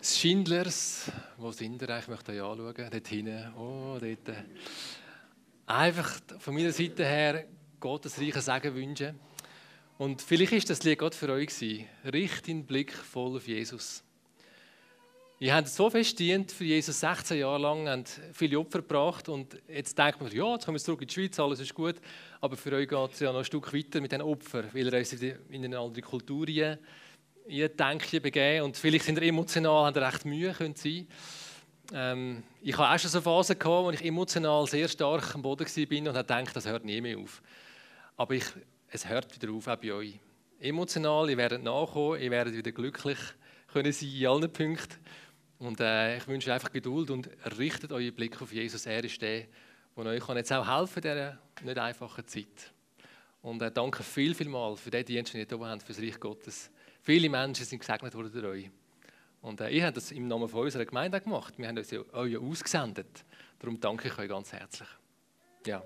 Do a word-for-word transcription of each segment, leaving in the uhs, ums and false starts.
des Schindlers. Wo sind ihr eigentlich? Ich möchte euch anschauen. Dort hinten. Oh, dort. Einfach von meiner Seite her Gottes reichen Segen wünschen. Und vielleicht ist das Lied Gott für euch gewesen. Richt den Blick voll auf Jesus. Ihr habt so fest gedient für Jesus, sechzehn Jahre lang, habt viele Opfer gebracht und jetzt denkt man, ja, jetzt kommen wir zurück in die Schweiz, alles ist gut. Aber für euch geht es ja noch ein Stück weiter mit den Opfern, weil ihr euch in eine andere Kultur ihr Denken begeben und vielleicht sind ihr emotional, habt ihr recht Mühe, könnte sein. Ähm, ich hatte auch schon so Phasen gehabt, wo ich emotional sehr stark am Boden war und habe gedacht, das hört nie mehr auf. Aber ich, es hört wieder auf, auch bei euch. Emotional, ihr werdet nachkommen, ihr werdet wieder glücklich können sein in allen Punkten. Und äh, ich wünsche einfach Geduld und richtet euren Blick auf Jesus. Er ist der, der euch jetzt auch helfen kann in dieser nicht einfachen Zeit. Und äh, danke viel, viel mal für den Dienst, den ihr hier habt, für das Reich Gottes. Viele Menschen sind gesegnet worden durch euch. Und äh, ihr habt das im Namen von unserer Gemeinde gemacht. Wir haben uns ja euch ausgesendet. Darum danke ich euch ganz herzlich. Ja.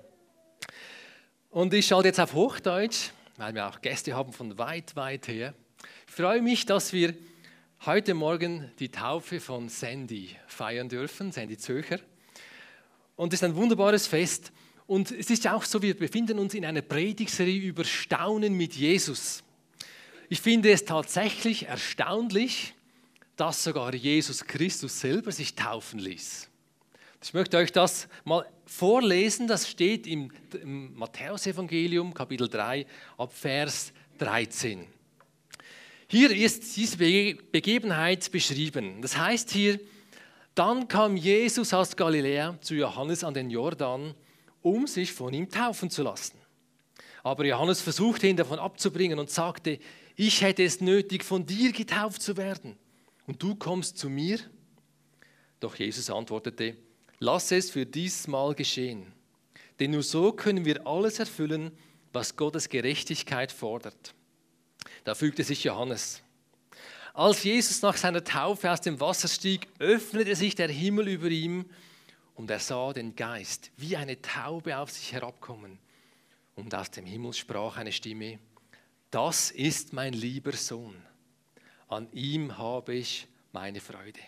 Und ich schalte jetzt auf Hochdeutsch, weil wir auch Gäste haben von weit, weit her. Ich freue mich, dass wir heute Morgen die Taufe von Sandy feiern dürfen, Sandy Zöcher. Und es ist ein wunderbares Fest. Und es ist auch so, wir befinden uns in einer Predigtserie über Staunen mit Jesus. Ich finde es tatsächlich erstaunlich, dass sogar Jesus Christus selber sich taufen ließ. Ich möchte euch das mal vorlesen, das steht im, im Matthäusevangelium, Kapitel drei, ab Vers dreizehn. Hier ist diese Begebenheit beschrieben. Das heißt hier, dann kam Jesus aus Galiläa zu Johannes an den Jordan, um sich von ihm taufen zu lassen. Aber Johannes versuchte ihn davon abzubringen und sagte, ich hätte es nötig, von dir getauft zu werden. Und du kommst zu mir? Doch Jesus antwortete, lass es für diesmal geschehen. Denn nur so können wir alles erfüllen, was Gottes Gerechtigkeit fordert. Da fügte sich Johannes. Als Jesus nach seiner Taufe aus dem Wasser stieg, öffnete sich der Himmel über ihm und er sah den Geist wie eine Taube auf sich herabkommen. Und aus dem Himmel sprach eine Stimme, das ist mein lieber Sohn, an ihm habe ich meine Freude.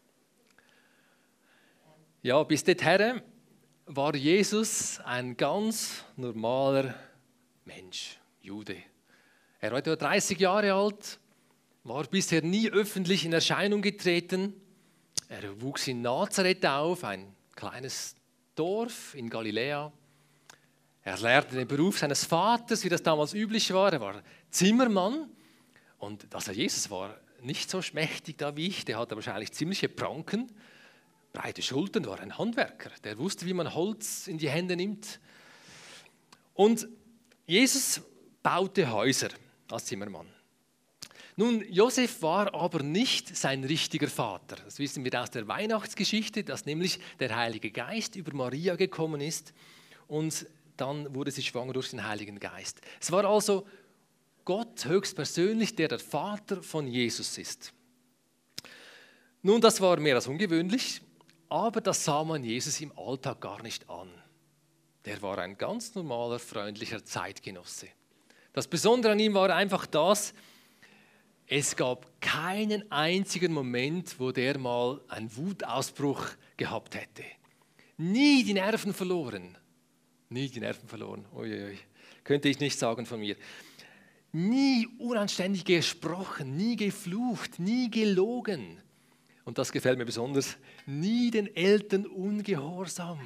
Ja, bis dahin war Jesus ein ganz normaler Mensch, Jude. Er war etwa dreißig Jahre alt, war bisher nie öffentlich in Erscheinung getreten. Er wuchs in Nazareth auf, ein kleines Dorf in Galiläa. Er lernte den Beruf seines Vaters, wie das damals üblich war. Er war Zimmermann und also Jesus war nicht so schmächtig da wie ich. Der hatte wahrscheinlich ziemliche Pranken, breite Schultern, war ein Handwerker. Der wusste, wie man Holz in die Hände nimmt. Und Jesus baute Häuser als Zimmermann. Nun, Josef war aber nicht sein richtiger Vater. Das wissen wir aus der Weihnachtsgeschichte, dass nämlich der Heilige Geist über Maria gekommen ist und dann wurde sie schwanger durch den Heiligen Geist. Es war also Gott höchstpersönlich, der der Vater von Jesus ist. Nun, das war mehr als ungewöhnlich, aber das sah man Jesus im Alltag gar nicht an. Der war ein ganz normaler, freundlicher Zeitgenosse. Das Besondere an ihm war einfach das, es gab keinen einzigen Moment, wo der mal einen Wutausbruch gehabt hätte. Nie die Nerven verloren. Nie die Nerven verloren. Uiuiui. Könnte ich nicht sagen von mir. Nie unanständig gesprochen, nie geflucht, nie gelogen. Und das gefällt mir besonders, nie den Eltern ungehorsam.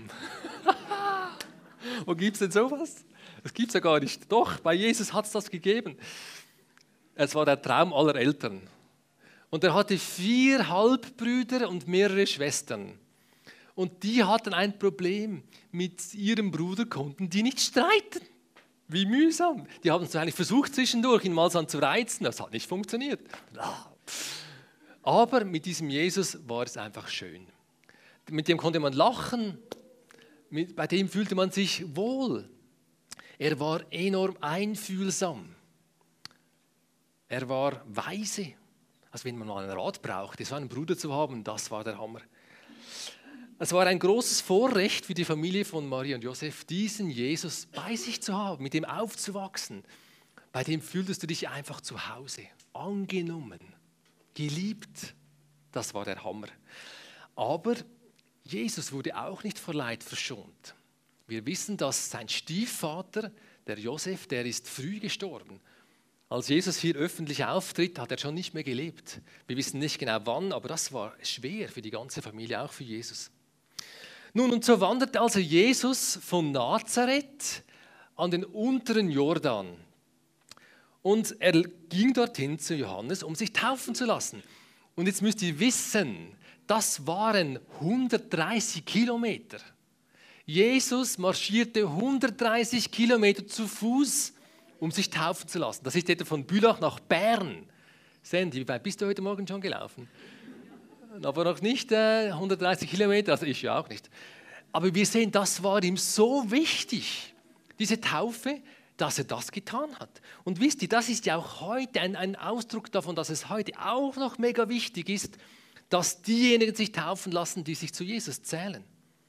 Wo gibt es denn sowas? Das gibt es ja gar nicht. Doch, bei Jesus hat es das gegeben. Es war der Traum aller Eltern. Und er hatte vier Halbbrüder und mehrere Schwestern. Und die hatten ein Problem. Mit ihrem Bruder konnten die nicht streiten. Wie mühsam. Die haben es eigentlich versucht zwischendurch, ihn mal zu reizen. Das hat nicht funktioniert. Aber mit diesem Jesus war es einfach schön. Mit dem konnte man lachen. Mit, bei dem fühlte man sich wohl. Er war enorm einfühlsam. Er war weise. Also wenn man mal einen Rat brauchte, so einen Bruder zu haben, das war der Hammer. Es war ein großes Vorrecht für die Familie von Maria und Josef, diesen Jesus bei sich zu haben, mit ihm aufzuwachsen. Bei dem fühltest du dich einfach zu Hause, angenommen, geliebt. Das war der Hammer. Aber Jesus wurde auch nicht vor Leid verschont. Wir wissen, dass sein Stiefvater, der Josef, der ist früh gestorben. Als Jesus hier öffentlich auftritt, hat er schon nicht mehr gelebt. Wir wissen nicht genau wann, aber das war schwer für die ganze Familie, auch für Jesus. Nun, und so wanderte also Jesus von Nazareth an den unteren Jordan. Und er ging dorthin zu Johannes, um sich taufen zu lassen. Und jetzt müsst ihr wissen, das waren hundertdreißig Kilometer. Jesus marschierte hundertdreißig Kilometer zu Fuß, um sich taufen zu lassen. Das ist etwa von Bülach nach Bern. Sandy, wie weit bist du heute Morgen schon gelaufen? Aber noch nicht äh, hundertdreißig Kilometer, also ich ja auch nicht. Aber wir sehen, das war ihm so wichtig, diese Taufe, dass er das getan hat. Und wisst ihr, das ist ja auch heute ein, ein Ausdruck davon, dass es heute auch noch mega wichtig ist, dass diejenigen sich taufen lassen, die sich zu Jesus zählen.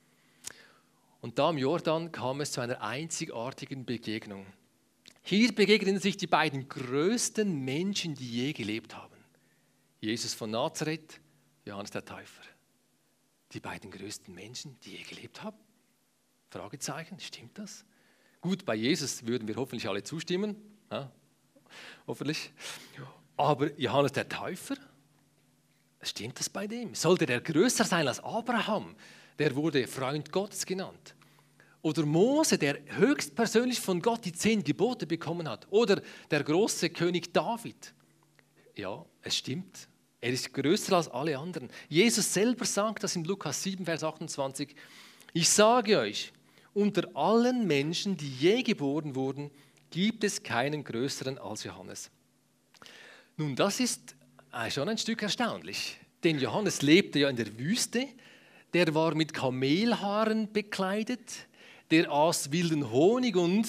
Und da im Jordan kam es zu einer einzigartigen Begegnung. Hier begegnen sich die beiden größten Menschen, die je gelebt haben. Jesus von Nazareth, Johannes der Täufer. Die beiden größten Menschen, die je gelebt haben? Fragezeichen, stimmt das? Gut, bei Jesus würden wir hoffentlich alle zustimmen. Ja, hoffentlich. Aber Johannes der Täufer, stimmt das bei dem? Sollte der größer sein als Abraham? Der wurde Freund Gottes genannt. Oder Mose, der höchstpersönlich von Gott die zehn Gebote bekommen hat. Oder der große König David. Ja, es stimmt. Er ist größer als alle anderen. Jesus selber sagt das in Lukas sieben, Vers achtundzwanzig. Ich sage euch, unter allen Menschen, die je geboren wurden, gibt es keinen größeren als Johannes. Nun, das ist schon ein Stück erstaunlich. Denn Johannes lebte ja in der Wüste. Der war mit Kamelhaaren bekleidet. Der aß wilden Honig und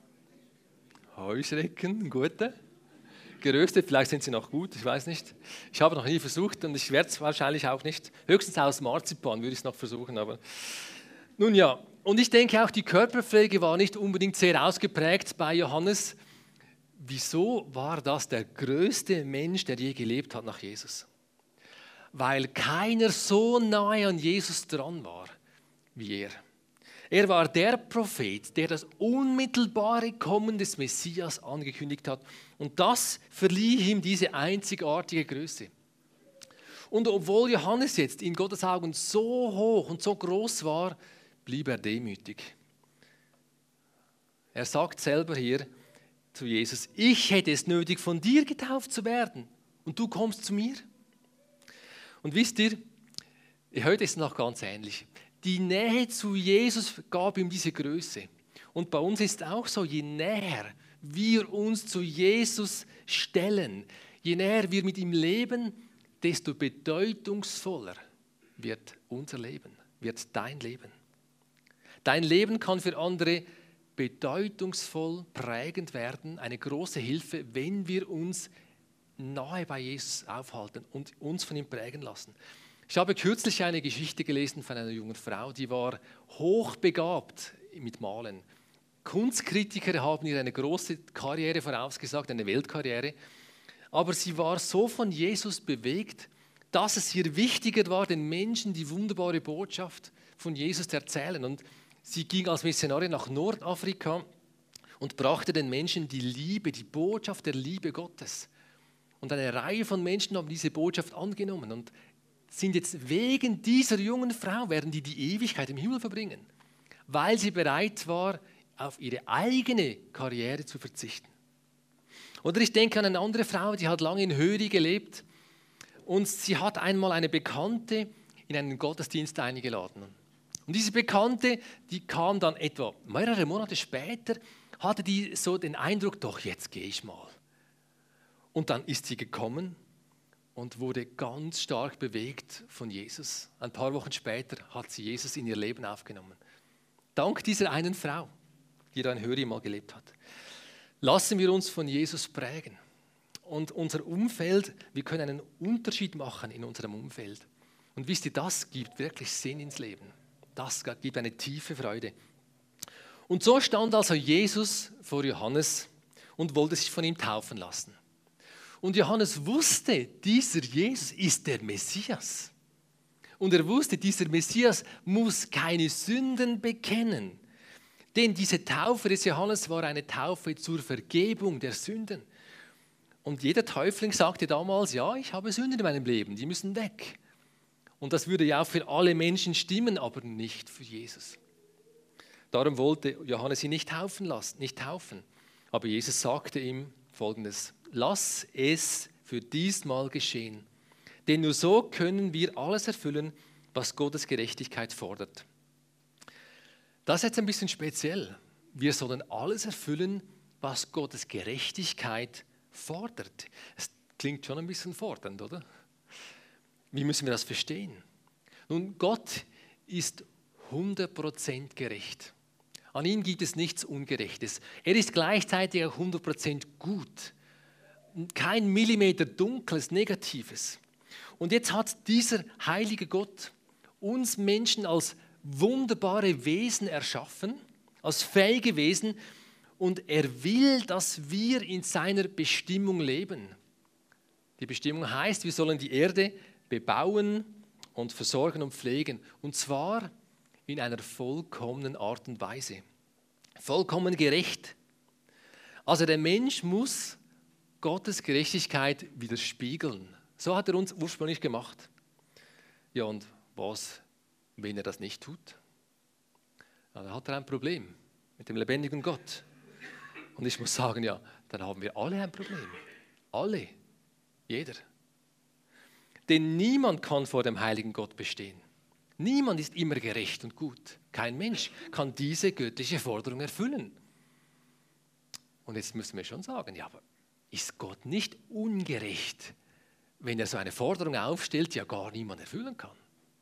Heuschrecken, gute. Geröstet, vielleicht sind sie noch gut, ich weiß nicht. Ich habe noch nie versucht und ich werde es wahrscheinlich auch nicht. Höchstens aus Marzipan würde ich es noch versuchen. Aber nun ja, und ich denke auch, die Körperpflege war nicht unbedingt sehr ausgeprägt bei Johannes. Wieso war das der größte Mensch, der je gelebt hat nach Jesus? Weil keiner so nahe an Jesus dran war wie er. Er war der Prophet, der das unmittelbare Kommen des Messias angekündigt hat. Und das verlieh ihm diese einzigartige Größe. Und obwohl Johannes jetzt in Gottes Augen so hoch und so groß war, blieb er demütig. Er sagt selber hier zu Jesus, ich hätte es nötig, von dir getauft zu werden. Und du kommst zu mir. Und wisst ihr, heute ist es noch ganz ähnlich. Die Nähe zu Jesus gab ihm diese Größe. Und bei uns ist es auch so, je näher wir uns zu Jesus stellen, je näher wir mit ihm leben, desto bedeutungsvoller wird unser Leben, wird dein Leben. Dein Leben kann für andere bedeutungsvoll prägend werden, eine große Hilfe, wenn wir uns nahe bei Jesus aufhalten und uns von ihm prägen lassen. Ich habe kürzlich eine Geschichte gelesen von einer jungen Frau, die war hochbegabt mit Malen. Kunstkritiker haben ihr eine große Karriere vorausgesagt, eine Weltkarriere. Aber sie war so von Jesus bewegt, dass es ihr wichtiger war, den Menschen die wunderbare Botschaft von Jesus zu erzählen. Und sie ging als Missionarin nach Nordafrika und brachte den Menschen die Liebe, die Botschaft der Liebe Gottes. Und eine Reihe von Menschen haben diese Botschaft angenommen und sind jetzt wegen dieser jungen Frau, werden die die Ewigkeit im Himmel verbringen, weil sie bereit war, auf ihre eigene Karriere zu verzichten. Oder ich denke an eine andere Frau, die hat lange in Höri gelebt und sie hat einmal eine Bekannte in einen Gottesdienst eingeladen. Und diese Bekannte, die kam dann etwa mehrere Monate später, hatte die so den Eindruck, doch jetzt gehe ich mal. Und dann ist sie gekommen und wurde ganz stark bewegt von Jesus. Ein paar Wochen später hat sie Jesus in ihr Leben aufgenommen. Dank dieser einen Frau, die da in Höri mal gelebt hat. Lassen wir uns von Jesus prägen. Und unser Umfeld, wir können einen Unterschied machen in unserem Umfeld. Und wisst ihr, das gibt wirklich Sinn ins Leben. Das gibt eine tiefe Freude. Und so stand also Jesus vor Johannes und wollte sich von ihm taufen lassen. Und Johannes wusste, dieser Jesus ist der Messias. Und er wusste, dieser Messias muss keine Sünden bekennen. Denn diese Taufe des Johannes war eine Taufe zur Vergebung der Sünden. Und jeder Täufling sagte damals, ja, ich habe Sünden in meinem Leben, die müssen weg. Und das würde ja auch für alle Menschen stimmen, aber nicht für Jesus. Darum wollte Johannes ihn nicht taufen lassen, nicht taufen. Aber Jesus sagte ihm Folgendes: Lass es für diesmal geschehen. Denn nur so können wir alles erfüllen, was Gottes Gerechtigkeit fordert. Das ist jetzt ein bisschen speziell. Wir sollen alles erfüllen, was Gottes Gerechtigkeit fordert. Es klingt schon ein bisschen fordernd, oder? Wie müssen wir das verstehen? Nun, Gott ist hundert Prozent gerecht. An ihm gibt es nichts Ungerechtes. Er ist gleichzeitig auch hundert Prozent gut. Kein Millimeter Dunkles, Negatives. Und jetzt hat dieser heilige Gott uns Menschen als wunderbare Wesen erschaffen, als fähige Wesen, und er will, dass wir in seiner Bestimmung leben. Die Bestimmung heißt, wir sollen die Erde bebauen und versorgen und pflegen, und zwar in einer vollkommenen Art und Weise. Vollkommen gerecht. Also der Mensch muss Gottes Gerechtigkeit widerspiegeln. So hat er uns ursprünglich gemacht. Ja, und was, wenn er das nicht tut? Ja, dann hat er ein Problem mit dem lebendigen Gott. Und ich muss sagen, ja, dann haben wir alle ein Problem. Alle. Jeder. Denn niemand kann vor dem heiligen Gott bestehen. Niemand ist immer gerecht und gut. Kein Mensch kann diese göttliche Forderung erfüllen. Und jetzt müssen wir schon sagen, ja, aber ist Gott nicht ungerecht, wenn er so eine Forderung aufstellt, die ja gar niemand erfüllen kann?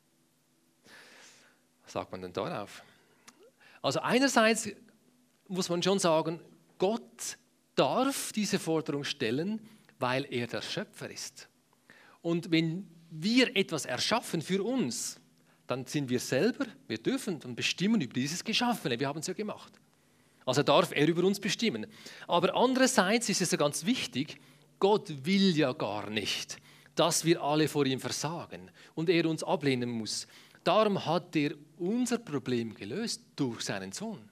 Was sagt man denn darauf? Also einerseits muss man schon sagen, Gott darf diese Forderung stellen, weil er der Schöpfer ist. Und wenn wir etwas erschaffen für uns, dann sind wir selber, wir dürfen und bestimmen über dieses Geschaffene. Wir haben es ja gemacht. Also darf er über uns bestimmen. Aber andererseits ist es ja ganz wichtig, Gott will ja gar nicht, dass wir alle vor ihm versagen und er uns ablehnen muss. Darum hat er unser Problem gelöst durch seinen Sohn.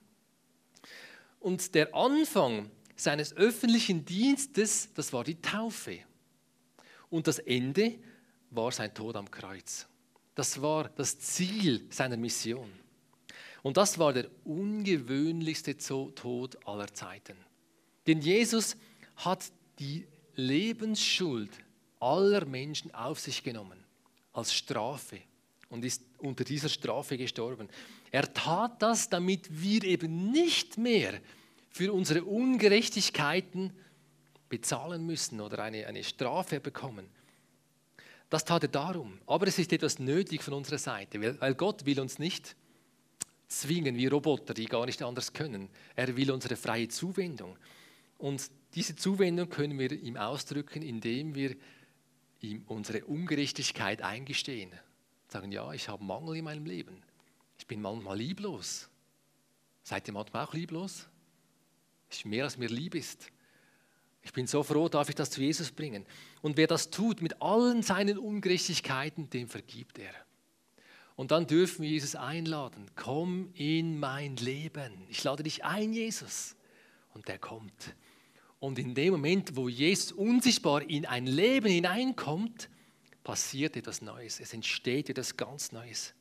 Und der Anfang seines öffentlichen Dienstes, das war die Taufe. Und das Ende war sein Tod am Kreuz. Das war das Ziel seiner Mission. Und das war der ungewöhnlichste Tod aller Zeiten. Denn Jesus hat die Lebensschuld aller Menschen auf sich genommen, als Strafe, und ist unter dieser Strafe gestorben. Er tat das, damit wir eben nicht mehr für unsere Ungerechtigkeiten bezahlen müssen oder eine, eine Strafe bekommen. Das tat er darum. Aber es ist etwas nötig von unserer Seite, weil Gott will uns nicht zwingen wie Roboter, die gar nicht anders können. Er will unsere freie Zuwendung. Und diese Zuwendung können wir ihm ausdrücken, indem wir ihm unsere Ungerechtigkeit eingestehen. Sagen, ja, ich habe Mangel in meinem Leben. Ich bin manchmal lieblos. Seid ihr manchmal auch lieblos? Es ist mehr, als mir lieb ist. Ich bin so froh, darf ich das zu Jesus bringen. Und wer das tut mit allen seinen Ungerechtigkeiten, dem vergibt er. Und dann dürfen wir Jesus einladen. Komm in mein Leben. Ich lade dich ein, Jesus. Und der kommt. Und in dem Moment, wo Jesus unsichtbar in ein Leben hineinkommt, passiert etwas Neues. Es entsteht etwas ganz Neues.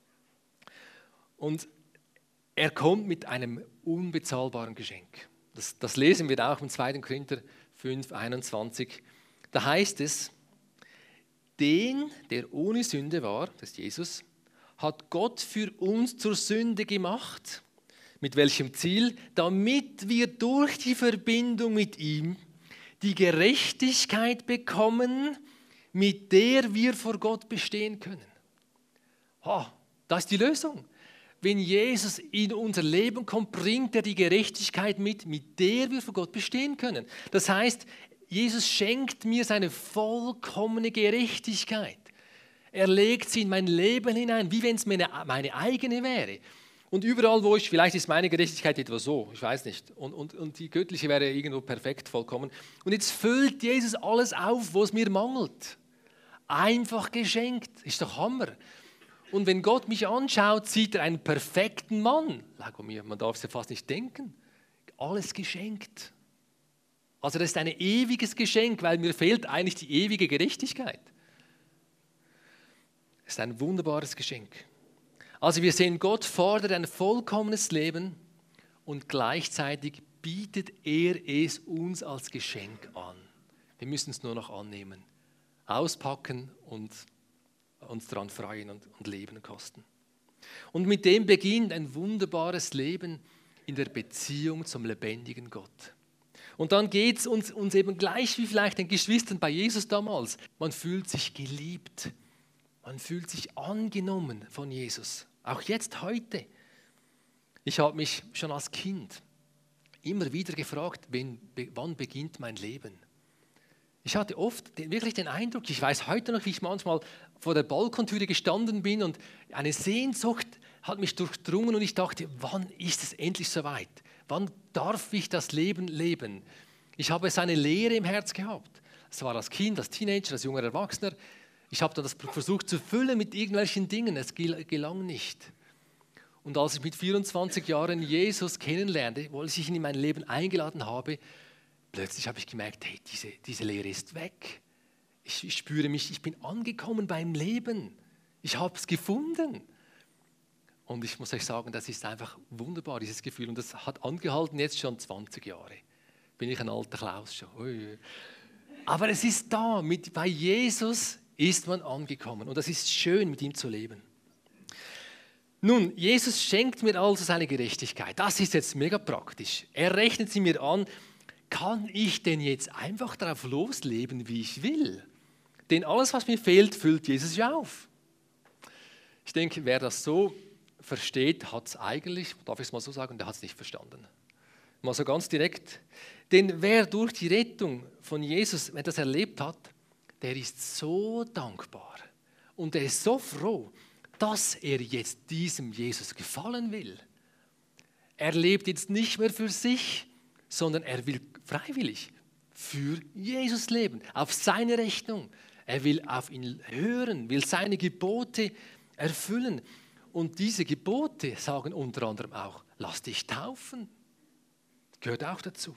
Und er kommt mit einem unbezahlbaren Geschenk. Das, das lesen wir auch im zweiten Korinther fünf, einundzwanzig. Da heißt es, den, der ohne Sünde war, das ist Jesus, hat Gott für uns zur Sünde gemacht. Mit welchem Ziel? Damit wir durch die Verbindung mit ihm die Gerechtigkeit bekommen, mit der wir vor Gott bestehen können. Oh, das ist die Lösung. Wenn Jesus in unser Leben kommt, bringt er die Gerechtigkeit mit, mit der wir vor Gott bestehen können. Das heißt, Jesus schenkt mir seine vollkommene Gerechtigkeit. Er legt sie in mein Leben hinein, wie wenn es meine, meine eigene wäre. Und überall, wo ich, vielleicht ist meine Gerechtigkeit etwa so, ich weiß nicht, und, und, und die göttliche wäre irgendwo perfekt, vollkommen. Und jetzt füllt Jesus alles auf, wo es mir mangelt. Einfach geschenkt, ist doch Hammer. Und wenn Gott mich anschaut, sieht er einen perfekten Mann. Man darf es ja fast nicht denken. Alles geschenkt. Also das ist ein ewiges Geschenk, weil mir fehlt eigentlich die ewige Gerechtigkeit. Es ist ein wunderbares Geschenk. Also wir sehen, Gott fordert ein vollkommenes Leben und gleichzeitig bietet er es uns als Geschenk an. Wir müssen es nur noch annehmen, auspacken und uns daran freuen und, und Leben kosten. Und mit dem beginnt ein wunderbares Leben in der Beziehung zum lebendigen Gott. Und dann geht es uns, uns eben gleich wie vielleicht den Geschwistern bei Jesus damals. Man fühlt sich geliebt, man fühlt sich angenommen von Jesus. Auch jetzt, heute. Ich habe mich schon als Kind immer wieder gefragt, wenn, wann beginnt mein Leben? Ich hatte oft wirklich den Eindruck, ich weiß heute noch, wie ich manchmal vor der Balkontüre gestanden bin und eine Sehnsucht hat mich durchdrungen und ich dachte, wann ist es endlich soweit? Wann darf ich das Leben leben? Ich habe so eine Leere im Herz gehabt. Es war als Kind, als Teenager, als junger Erwachsener. Ich habe dann das versucht zu füllen mit irgendwelchen Dingen. Es gelang nicht. Und als ich mit vierundzwanzig Jahren Jesus kennenlernte, wo ich ihn in mein Leben eingeladen habe, plötzlich habe ich gemerkt, hey, diese, diese Leere ist weg. Ich, ich spüre mich, ich bin angekommen beim Leben. Ich habe es gefunden. Und ich muss euch sagen, das ist einfach wunderbar, dieses Gefühl. Und das hat angehalten jetzt schon zwanzig Jahre. Bin ich ein alter Klaus schon. Ui. Aber es ist da, mit, bei Jesus ist man angekommen. Und das ist schön, mit ihm zu leben. Nun, Jesus schenkt mir also seine Gerechtigkeit. Das ist jetzt mega praktisch. Er rechnet sie mir an. Kann ich denn jetzt einfach darauf losleben, wie ich will? Denn alles, was mir fehlt, füllt Jesus ja auf. Ich denke, wer das so versteht, hat es eigentlich, darf ich es mal so sagen, der hat es nicht verstanden. Mal so ganz direkt. Denn wer durch die Rettung von Jesus, wer das erlebt hat, der ist so dankbar und er ist so froh, dass er jetzt diesem Jesus gefallen will. Er lebt jetzt nicht mehr für sich, sondern er will freiwillig für Jesus leben, auf seine Rechnung. Er will auf ihn hören, will seine Gebote erfüllen. Und diese Gebote sagen unter anderem auch, lass dich taufen. Gehört auch dazu.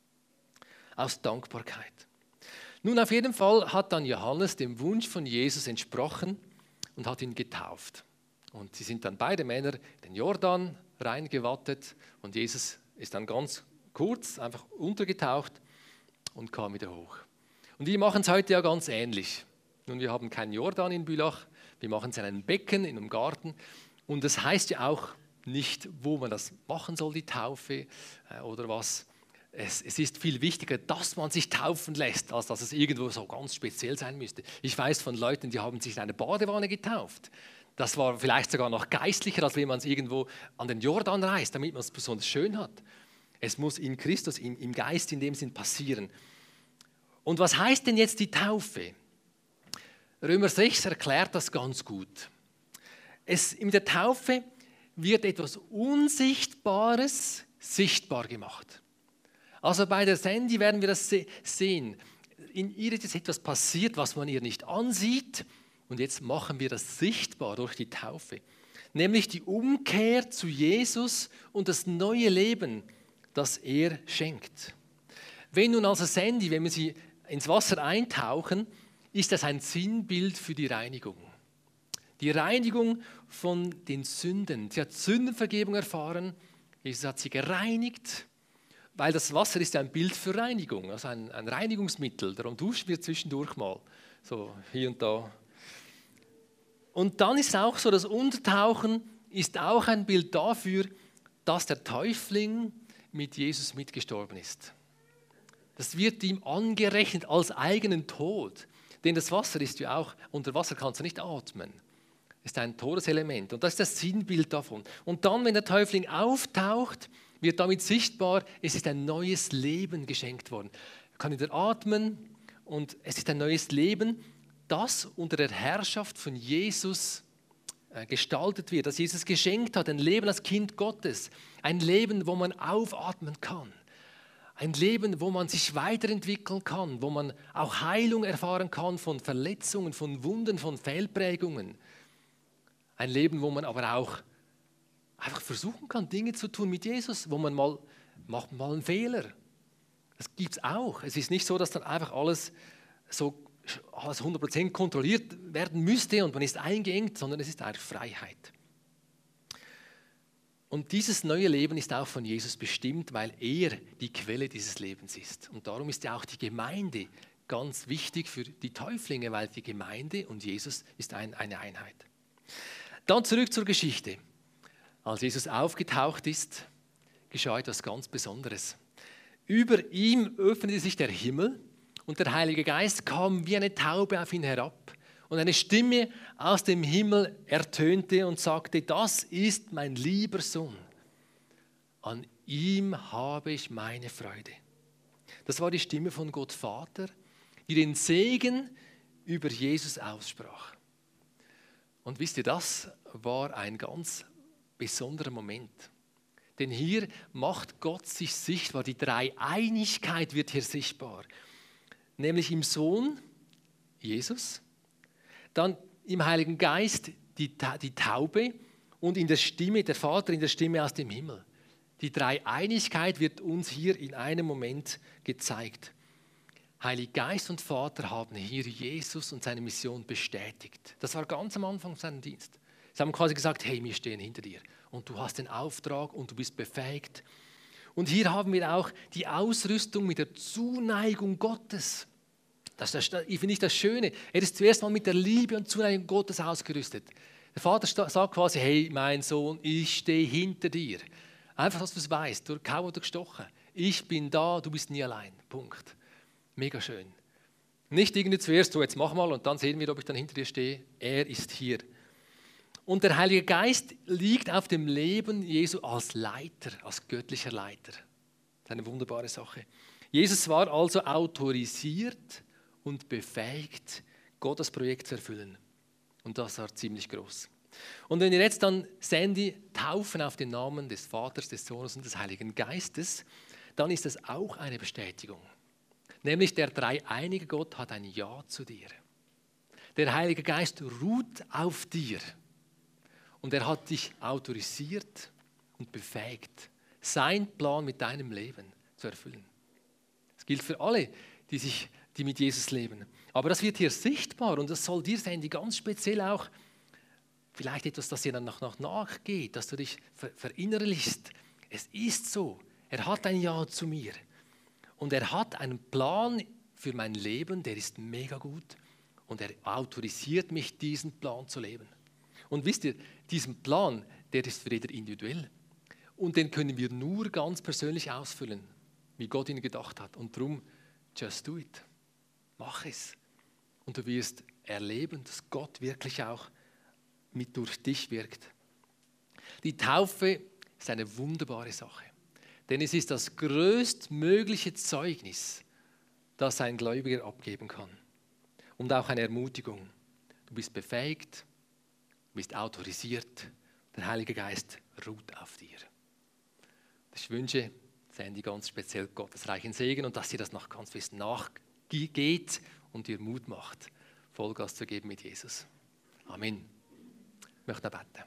Aus Dankbarkeit. Nun, auf jeden Fall hat dann Johannes dem Wunsch von Jesus entsprochen und hat ihn getauft. Und sie sind dann beide Männer in den Jordan reingewattet und Jesus ist dann ganz kurz einfach untergetaucht und kam wieder hoch. Und wir machen es heute ja ganz ähnlich. Nun, wir haben keinen Jordan in Bülach, wir machen es in einem Becken, in einem Garten. Und das heißt ja auch nicht, wo man das machen soll, die Taufe äh, oder was. Es, es ist viel wichtiger, dass man sich taufen lässt, als dass es irgendwo so ganz speziell sein müsste. Ich weiß von Leuten, die haben sich in eine Badewanne getauft. Das war vielleicht sogar noch geistlicher, als wenn man es irgendwo an den Jordan reist, damit man es besonders schön hat. Es muss in Christus, im, im Geist in dem Sinn passieren. Und was heißt denn jetzt die Taufe? Römer sechs erklärt das ganz gut. Es, in der Taufe wird etwas Unsichtbares sichtbar gemacht. Also bei der Sandy werden wir das se- sehen. In ihr ist etwas passiert, was man ihr nicht ansieht. Und jetzt machen wir das sichtbar durch die Taufe. Nämlich die Umkehr zu Jesus und das neue Leben, das er schenkt. Wenn nun also Sandy, wenn wir sie ins Wasser eintauchen, ist das ein Sinnbild für die Reinigung. Die Reinigung von den Sünden. Sie hat Sündenvergebung erfahren. Jesus hat sie gereinigt, weil das Wasser ist ja ein Bild für Reinigung, also ein, ein Reinigungsmittel. Darum duschen wir zwischendurch mal, so hier und da. Und dann ist auch so, das Untertauchen ist auch ein Bild dafür, dass der Täufling mit Jesus mitgestorben ist. Das wird ihm angerechnet als eigenen Tod. Denn das Wasser ist ja auch, unter Wasser kannst du nicht atmen. Das ist ein Todeselement und das ist das Sinnbild davon. Und dann, wenn der Täufling auftaucht, wird damit sichtbar, es ist ein neues Leben geschenkt worden. Er kann wieder atmen und es ist ein neues Leben, das unter der Herrschaft von Jesus gestaltet wird, das Jesus geschenkt hat, ein Leben als Kind Gottes, ein Leben, wo man aufatmen kann, ein Leben, wo man sich weiterentwickeln kann, wo man auch Heilung erfahren kann von Verletzungen, von Wunden, von Fehlprägungen, ein Leben, wo man aber auch einfach versuchen kann, Dinge zu tun mit Jesus, wo man mal, macht mal einen Fehler. Das gibt es auch. Es ist nicht so, dass dann einfach alles so alles hundert Prozent kontrolliert werden müsste und man ist eingeengt, sondern es ist eine Freiheit. Und dieses neue Leben ist auch von Jesus bestimmt, weil er die Quelle dieses Lebens ist. Und darum ist ja auch die Gemeinde ganz wichtig für die Täuflinge, weil die Gemeinde und Jesus ist ein, eine Einheit. Dann zurück zur Geschichte. Als Jesus aufgetaucht ist, geschah etwas ganz Besonderes. Über ihm öffnete sich der Himmel und der Heilige Geist kam wie eine Taube auf ihn herab. Und eine Stimme aus dem Himmel ertönte und sagte, das ist mein lieber Sohn. An ihm habe ich meine Freude. Das war die Stimme von Gott Vater, die den Segen über Jesus aussprach. Und wisst ihr, das war ein ganz besonderer Moment. Denn hier macht Gott sich sichtbar, die Dreieinigkeit wird hier sichtbar. Nämlich im Sohn, Jesus, dann im Heiligen Geist die, die Taube und in der Stimme, der Vater in der Stimme aus dem Himmel. Die Dreieinigkeit wird uns hier in einem Moment gezeigt. Heiliger Geist und Vater haben hier Jesus und seine Mission bestätigt. Das war ganz am Anfang seines Dienstes. Sie haben quasi gesagt, hey, wir stehen hinter dir und du hast den Auftrag und du bist befähigt. Und hier haben wir auch die Ausrüstung mit der Zuneigung Gottes. Das, das, ich finde das Schöne. Er ist zuerst mal mit der Liebe und Zuneigung Gottes ausgerüstet. Der Vater sagt quasi, hey, mein Sohn, ich stehe hinter dir. Einfach, dass du es weißt, durch Kau oder gestochen. Ich bin da, du bist nie allein. Punkt. Mega schön. Nicht irgendwie zuerst, so jetzt mach mal und dann sehen wir, ob ich dann hinter dir stehe. Er ist hier. Und der Heilige Geist liegt auf dem Leben Jesu als Leiter, als göttlicher Leiter. Das ist eine wunderbare Sache. Jesus war also autorisiert und befähigt, Gottes Projekt zu erfüllen. Und das war ziemlich groß. Und wenn wir jetzt dann Sandy taufen auf den Namen des Vaters, des Sohnes und des Heiligen Geistes, dann ist das auch eine Bestätigung. Nämlich der dreieinige Gott hat ein Ja zu dir. Der Heilige Geist ruht auf dir. Und er hat dich autorisiert und befähigt, seinen Plan mit deinem Leben zu erfüllen. Das gilt für alle, die, sich, die mit Jesus leben. Aber das wird hier sichtbar und das soll dir sein, die ganz speziell auch vielleicht etwas, das dir dann noch, noch nachgeht, dass du dich ver, verinnerlichst. Es ist so, er hat ein Ja zu mir. Und er hat einen Plan für mein Leben, der ist mega gut. Und er autorisiert mich, diesen Plan zu leben. Und wisst ihr, diesen Plan, der ist für jeder individuell. Und den können wir nur ganz persönlich ausfüllen, wie Gott ihn gedacht hat. Und darum, just do it. Mach es. Und du wirst erleben, dass Gott wirklich auch mit durch dich wirkt. Die Taufe ist eine wunderbare Sache. Denn es ist das größtmögliche Zeugnis, das ein Gläubiger abgeben kann. Und auch eine Ermutigung. Du bist befähigt, du bist autorisiert, der Heilige Geist ruht auf dir. Ich wünsche Sandy ganz speziell Gottes reichen Segen und dass sie das noch ganz fest nachgeht und dir Mut macht, Vollgas zu geben mit Jesus. Amen. Ich möchte beten.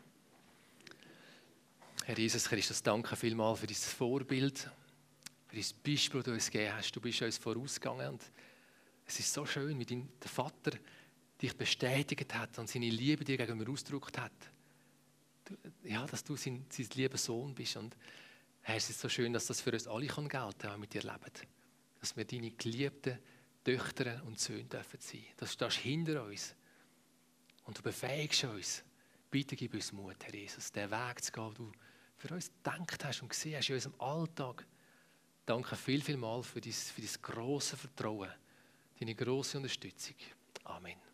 Herr Jesus Christus, danke vielmals für dieses Vorbild, für dieses Beispiel, das du uns gegeben hast. Du bist uns vorausgegangen und es ist so schön, wie dein der Vater dich bestätigt hat und seine Liebe dir gegenüber ausgedrückt hat. Du, ja, dass du sein, sein lieber Sohn bist. Und Herr, es ist so schön, dass das für uns alle gelten kann, die mit dir leben. Dass wir deine geliebten Töchter und Söhne dürfen sein. Das stehst hinter uns und du befähigst uns. Bitte gib uns Mut, Herr Jesus, den Weg zu gehen, den du für uns gedacht hast und gesehen hast in unserem Alltag. Danke viel, viel mal für dein, für dein grosse Vertrauen, deine grosse Unterstützung. Amen.